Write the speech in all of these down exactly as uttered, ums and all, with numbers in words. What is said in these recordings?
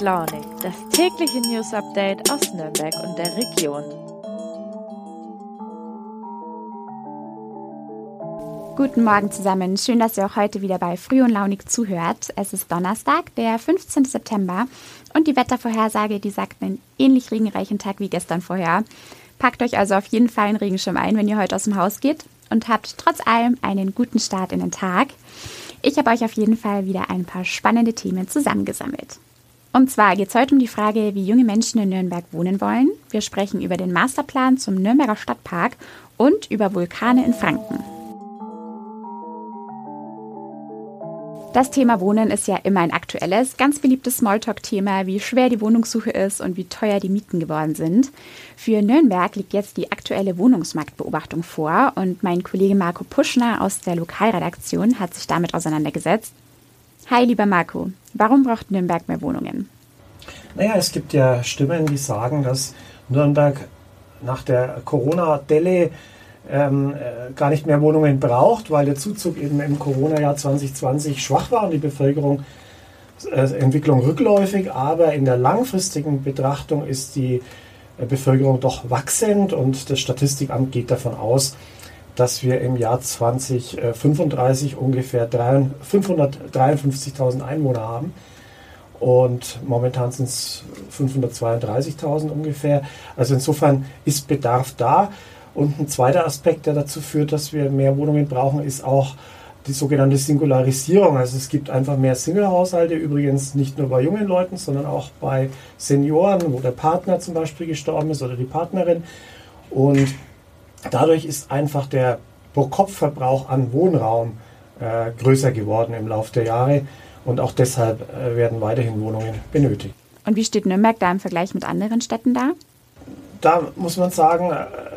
Launig, das tägliche News-Update aus Nürnberg und der Region. Guten Morgen zusammen, schön, dass ihr auch heute wieder bei Früh und Launig zuhört. Es ist Donnerstag, der fünfzehnten September und die Wettervorhersage, die sagt einen ähnlich regenreichen Tag wie gestern vorher. Packt euch also auf jeden Fall einen Regenschirm ein, wenn ihr heute aus dem Haus geht und habt trotz allem einen guten Start in den Tag. Ich habe euch auf jeden Fall wieder ein paar spannende Themen zusammengesammelt. Und zwar geht es heute um die Frage, wie junge Menschen in Nürnberg wohnen wollen. Wir sprechen über den Masterplan zum Nürnberger Stadtpark und über Vulkane in Franken. Das Thema Wohnen ist ja immer ein aktuelles, ganz beliebtes Smalltalk-Thema, wie schwer die Wohnungssuche ist und wie teuer die Mieten geworden sind. Für Nürnberg liegt jetzt die aktuelle Wohnungsmarktbeobachtung vor und mein Kollege Marco Puschner aus der Lokalredaktion hat sich damit auseinandergesetzt. Hi, lieber Marco, warum braucht Nürnberg mehr Wohnungen? Naja, es gibt ja Stimmen, die sagen, dass Nürnberg nach der Corona-Delle Ähm, äh, gar nicht mehr Wohnungen braucht, weil der Zuzug eben im Corona-Jahr zwanzig zwanzig schwach war und die Bevölkerung äh, Entwicklung rückläufig, aber in der langfristigen Betrachtung ist die äh, Bevölkerung doch wachsend und das Statistikamt geht davon aus, dass wir im Jahr zwanzig fünfunddreißig ungefähr fünfhundertdreiundfünfzigtausend Einwohner haben und momentan sind es fünfhundertzweiunddreißigtausend ungefähr. Also insofern ist Bedarf da. Und ein zweiter Aspekt, der dazu führt, dass wir mehr Wohnungen brauchen, ist auch die sogenannte Singularisierung. Also es gibt einfach mehr Single-Haushalte, übrigens nicht nur bei jungen Leuten, sondern auch bei Senioren, wo der Partner zum Beispiel gestorben ist oder die Partnerin. Und dadurch ist einfach der Pro-Kopf-Verbrauch an Wohnraum äh, größer geworden im Laufe der Jahre. Und auch deshalb äh, werden weiterhin Wohnungen benötigt. Und wie steht Nürnberg da im Vergleich mit anderen Städten da? Da muss man sagen,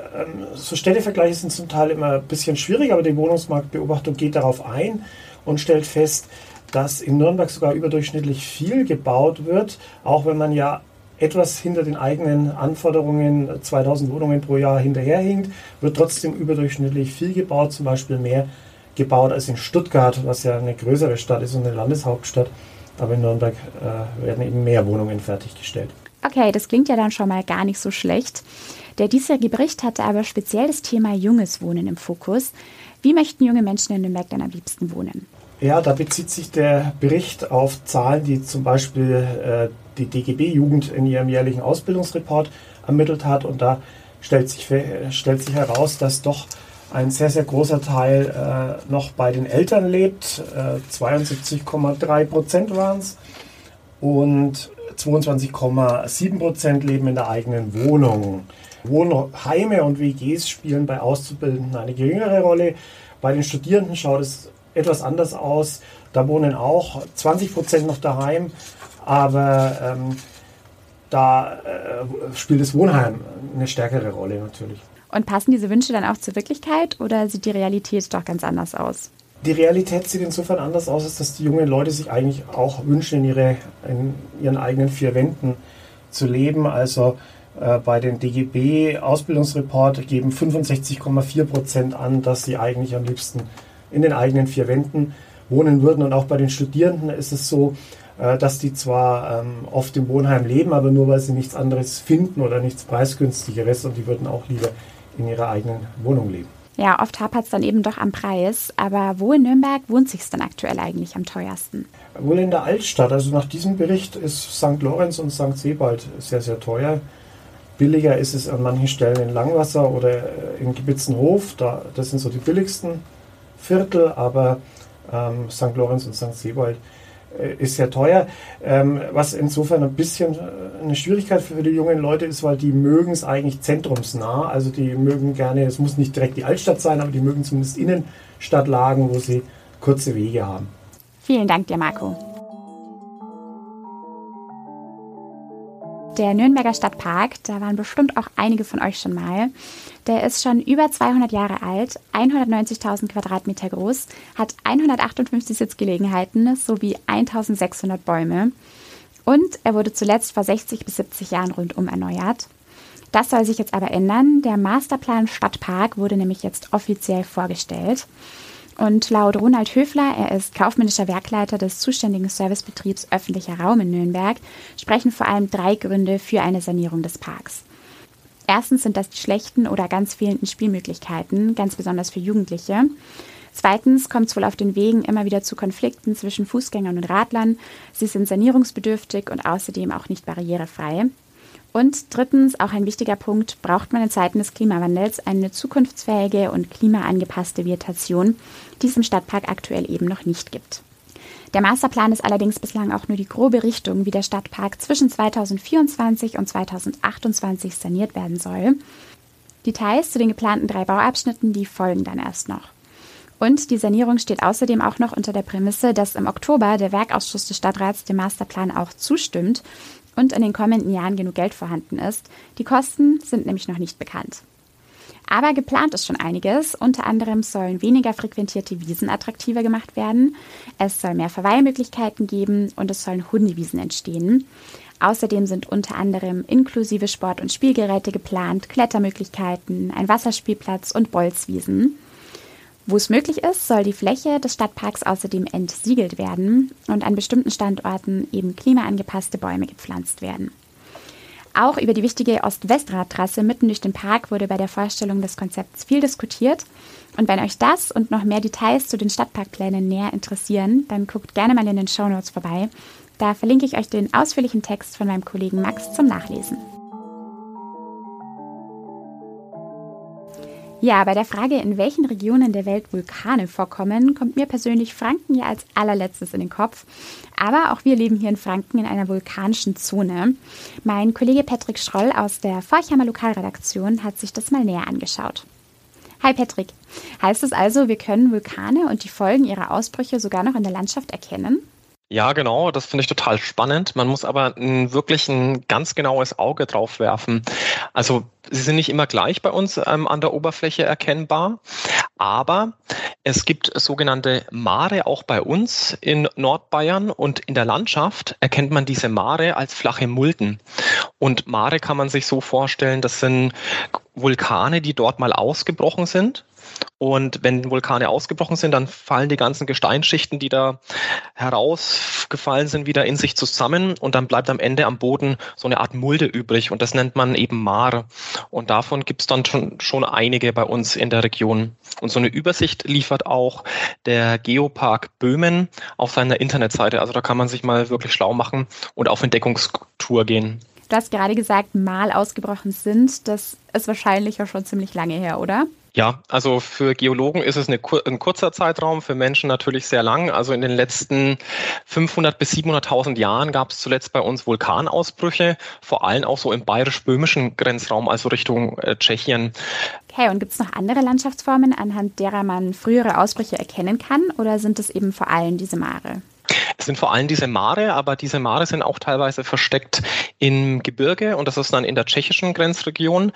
so Städtevergleiche sind zum Teil immer ein bisschen schwierig, aber die Wohnungsmarktbeobachtung geht darauf ein und stellt fest, dass in Nürnberg sogar überdurchschnittlich viel gebaut wird, auch wenn man ja etwas hinter den eigenen Anforderungen, zweitausend Wohnungen pro Jahr hinterherhinkt, wird trotzdem überdurchschnittlich viel gebaut, zum Beispiel mehr gebaut als in Stuttgart, was ja eine größere Stadt ist und eine Landeshauptstadt, aber in Nürnberg äh, werden eben mehr Wohnungen fertiggestellt. Okay, das klingt ja dann schon mal gar nicht so schlecht. Der diesjährige Bericht hatte aber speziell das Thema junges Wohnen im Fokus. Wie möchten junge Menschen in Nürnberg denn am liebsten wohnen? Ja, da bezieht sich der Bericht auf Zahlen, die zum Beispiel äh, die D G B-Jugend in ihrem jährlichen Ausbildungsreport ermittelt hat. Und da stellt sich, stellt sich heraus, dass doch ein sehr, sehr großer Teil äh, noch bei den Eltern lebt. Äh, zweiundsiebzig Komma drei Prozent waren es. Und zweiundzwanzig Komma sieben Prozent leben in der eigenen Wohnung. Wohnheime und W Gs spielen bei Auszubildenden eine geringere Rolle. Bei den Studierenden schaut es etwas anders aus. Da wohnen auch zwanzig Prozent noch daheim, aber ähm, da äh, spielt das Wohnheim eine stärkere Rolle natürlich. Und passen diese Wünsche dann auch zur Wirklichkeit oder sieht die Realität doch ganz anders aus? Die Realität sieht insofern anders aus, als dass die jungen Leute sich eigentlich auch wünschen, in, ihre, in ihren eigenen vier Wänden zu leben. Also äh, bei den D G B-Ausbildungsreport geben fünfundsechzig Komma vier Prozent an, dass sie eigentlich am liebsten in den eigenen vier Wänden wohnen würden. Und auch bei den Studierenden ist es so, äh, dass die zwar ähm, oft im Wohnheim leben, aber nur weil sie nichts anderes finden oder nichts Preisgünstigeres und die würden auch lieber in ihrer eigenen Wohnung leben. Ja, oft hapert es dann eben doch am Preis. Aber wo in Nürnberg wohnt sich's denn aktuell eigentlich am teuersten? Wohl in der Altstadt. Also nach diesem Bericht ist Sankt Lorenz und Sankt Sebald sehr, sehr teuer. Billiger ist es an manchen Stellen in Langwasser oder in Gebitzenhof. Da, das sind so die billigsten Viertel, aber ähm, Sankt Lorenz und Sankt Sebald äh, ist sehr teuer. Ähm, was insofern ein bisschen eine Schwierigkeit für die jungen Leute ist, weil die mögen es eigentlich zentrumsnah. Also die mögen gerne, es muss nicht direkt die Altstadt sein, aber die mögen zumindest Innenstadtlagen, wo sie kurze Wege haben. Vielen Dank dir, Marco. Der Nürnberger Stadtpark, da waren bestimmt auch einige von euch schon mal. Der ist schon über zweihundert Jahre alt, hundertneunzigtausend Quadratmeter groß, hat hundertachtundfünfzig Sitzgelegenheiten sowie eintausendsechshundert Bäume. Und er wurde zuletzt vor sechzig bis siebzig Jahren rundum erneuert. Das soll sich jetzt aber ändern. Der Masterplan Stadtpark wurde nämlich jetzt offiziell vorgestellt. Und laut Ronald Höfler, er ist kaufmännischer Werkleiter des zuständigen Servicebetriebs Öffentlicher Raum in Nürnberg, sprechen vor allem drei Gründe für eine Sanierung des Parks. Erstens sind das die schlechten oder ganz fehlenden Spielmöglichkeiten, ganz besonders für Jugendliche. Zweitens kommt es wohl auf den Wegen immer wieder zu Konflikten zwischen Fußgängern und Radlern. Sie sind sanierungsbedürftig und außerdem auch nicht barrierefrei. Und drittens, auch ein wichtiger Punkt, braucht man in Zeiten des Klimawandels eine zukunftsfähige und klimaangepasste Vegetation, die es im Stadtpark aktuell eben noch nicht gibt. Der Masterplan ist allerdings bislang auch nur die grobe Richtung, wie der Stadtpark zwischen zweitausendvierundzwanzig und zweitausendachtundzwanzig saniert werden soll. Details zu den geplanten drei Bauabschnitten, die folgen dann erst noch. Und die Sanierung steht außerdem auch noch unter der Prämisse, dass im Oktober der Werkausschuss des Stadtrats dem Masterplan auch zustimmt und in den kommenden Jahren genug Geld vorhanden ist. Die Kosten sind nämlich noch nicht bekannt. Aber geplant ist schon einiges. Unter anderem sollen weniger frequentierte Wiesen attraktiver gemacht werden. Es soll mehr Verweilmöglichkeiten geben und es sollen Hundewiesen entstehen. Außerdem sind unter anderem inklusive Sport- und Spielgeräte geplant, Klettermöglichkeiten, ein Wasserspielplatz und Bolzwiesen. Wo es möglich ist, soll die Fläche des Stadtparks außerdem entsiegelt werden und an bestimmten Standorten eben klimaangepasste Bäume gepflanzt werden. Auch über die wichtige Ost-West-Radtrasse mitten durch den Park wurde bei der Vorstellung des Konzepts viel diskutiert. Und wenn euch das und noch mehr Details zu den Stadtparkplänen näher interessieren, dann guckt gerne mal in den Shownotes vorbei. Da verlinke ich euch den ausführlichen Text von meinem Kollegen Max zum Nachlesen. Ja, bei der Frage, in welchen Regionen der Welt Vulkane vorkommen, kommt mir persönlich Franken ja als allerletztes in den Kopf. Aber auch wir leben hier in Franken in einer vulkanischen Zone. Mein Kollege Patrick Schroll aus der Forchheimer Lokalredaktion hat sich das mal näher angeschaut. Hi Patrick, heißt es also, wir können Vulkane und die Folgen ihrer Ausbrüche sogar noch in der Landschaft erkennen? Ja, genau, das finde ich total spannend. Man muss aber ein, wirklich ein ganz genaues Auge drauf werfen. Also sie sind nicht immer gleich bei uns ähm, an der Oberfläche erkennbar, aber es gibt sogenannte Mare auch bei uns in Nordbayern und in der Landschaft erkennt man diese Mare als flache Mulden. Und Mare kann man sich so vorstellen, das sind Vulkane, die dort mal ausgebrochen sind. Und wenn Vulkane ausgebrochen sind, dann fallen die ganzen Gesteinsschichten, die da herausgefallen sind, wieder in sich zusammen und dann bleibt am Ende am Boden so eine Art Mulde übrig und das nennt man eben Mare. Und davon gibt es dann schon, schon einige bei uns in der Region. Und so eine Übersicht liefert auch der Geopark Böhmen auf seiner Internetseite. Also da kann man sich mal wirklich schlau machen und auf Entdeckungstour gehen. Du hast gerade gesagt, mal ausgebrochen sind. Das ist wahrscheinlich ja schon ziemlich lange her, oder? Ja, also für Geologen ist es eine, ein kurzer Zeitraum, für Menschen natürlich sehr lang. Also in den letzten fünfhundert bis siebenhunderttausend Jahren gab es zuletzt bei uns Vulkanausbrüche, vor allem auch so im bayerisch-böhmischen Grenzraum, also Richtung äh, Tschechien. Okay, und gibt es noch andere Landschaftsformen, anhand derer man frühere Ausbrüche erkennen kann, oder sind es eben vor allem diese Mare? Es sind vor allem diese Mare, aber diese Mare sind auch teilweise versteckt im Gebirge und das ist dann in der tschechischen Grenzregion.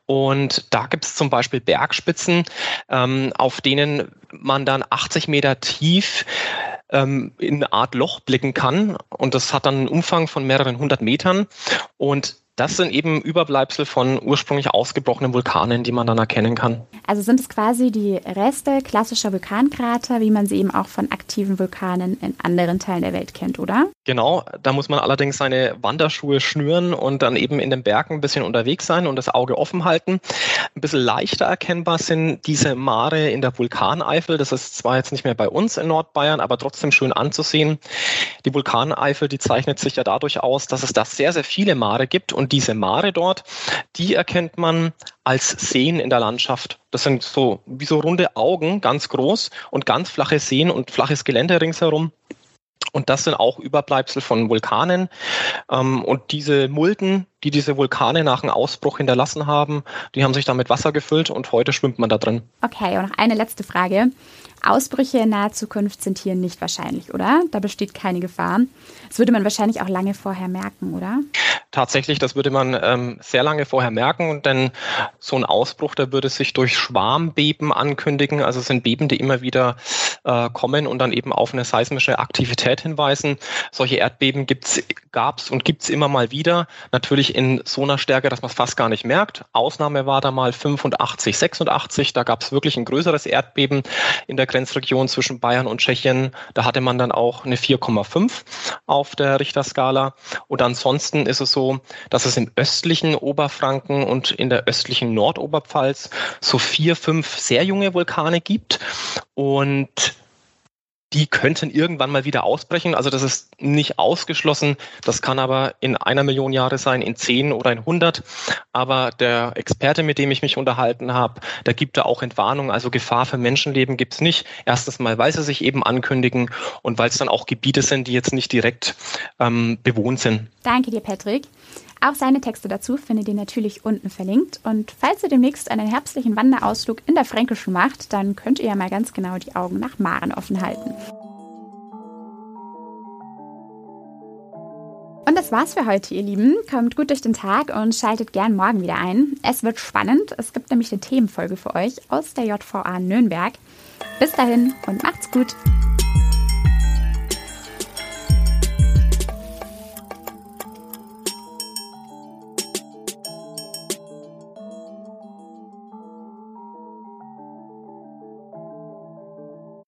Und da gibt es zum Beispiel Bergspitzen, ähm, auf denen man dann achtzig Meter tief ähm, in eine Art Loch blicken kann. Und das hat dann einen Umfang von mehreren hundert Metern. Und das sind eben Überbleibsel von ursprünglich ausgebrochenen Vulkanen, die man dann erkennen kann. Also sind es quasi die Reste klassischer Vulkankrater, wie man sie eben auch von aktiven Vulkanen in anderen Teilen der Welt kennt, oder? Genau, da muss man allerdings seine Wanderschuhe schnüren und dann eben in den Bergen ein bisschen unterwegs sein und das Auge offen halten. Ein bisschen leichter erkennbar sind diese Mare in der Vulkaneifel. Das ist zwar jetzt nicht mehr bei uns in Nordbayern, aber trotzdem schön anzusehen. Die Vulkaneifel, die zeichnet sich ja dadurch aus, dass es da sehr, sehr viele Mare gibt und diese Mare dort, die erkennt man als Seen in der Landschaft. Das sind so wie so runde Augen, ganz groß und ganz flache Seen und flaches Gelände ringsherum. Und das sind auch Überbleibsel von Vulkanen. Und diese Mulden, die diese Vulkane nach dem Ausbruch hinterlassen haben, die haben sich dann mit Wasser gefüllt und heute schwimmt man da drin. Okay, und noch eine letzte Frage. Ausbrüche in naher Zukunft sind hier nicht wahrscheinlich, oder? Da besteht keine Gefahr. Das würde man wahrscheinlich auch lange vorher merken, oder? Tatsächlich, das würde man ähm, sehr lange vorher merken, denn so ein Ausbruch, der würde sich durch Schwarmbeben ankündigen. Also es sind Beben, die immer wieder äh, kommen und dann eben auf eine seismische Aktivität hinweisen. Solche Erdbeben gibt's, gab's und gibt's immer mal wieder. Natürlich wirklich in so einer Stärke, dass man es fast gar nicht merkt. Ausnahme war da mal fünfundachtzig, sechsundachtzig. Da gab es wirklich ein größeres Erdbeben in der Grenzregion zwischen Bayern und Tschechien. Da hatte man dann auch eine vier Komma fünf auf der Richterskala. Und ansonsten ist es so, dass es im östlichen Oberfranken und in der östlichen Nordoberpfalz so vier, fünf sehr junge Vulkane gibt. Und die könnten irgendwann mal wieder ausbrechen. Also das ist nicht ausgeschlossen. Das kann aber in einer Million Jahre sein, in zehn oder in hundert. Aber der Experte, mit dem ich mich unterhalten habe, der gibt da auch Entwarnung. Also Gefahr für Menschenleben gibt es nicht. Erstens mal, weil sie sich eben ankündigen und weil es dann auch Gebiete sind, die jetzt nicht direkt ähm, bewohnt sind. Danke dir, Patrick. Auch seine Texte dazu findet ihr natürlich unten verlinkt. Und falls ihr demnächst einen herbstlichen Wanderausflug in der Fränkischen macht, dann könnt ihr ja mal ganz genau die Augen nach Maren offen halten. Und das war's für heute, ihr Lieben. Kommt gut durch den Tag und schaltet gern morgen wieder ein. Es wird spannend. Es gibt nämlich eine Themenfolge für euch aus der J V A Nürnberg. Bis dahin und macht's gut.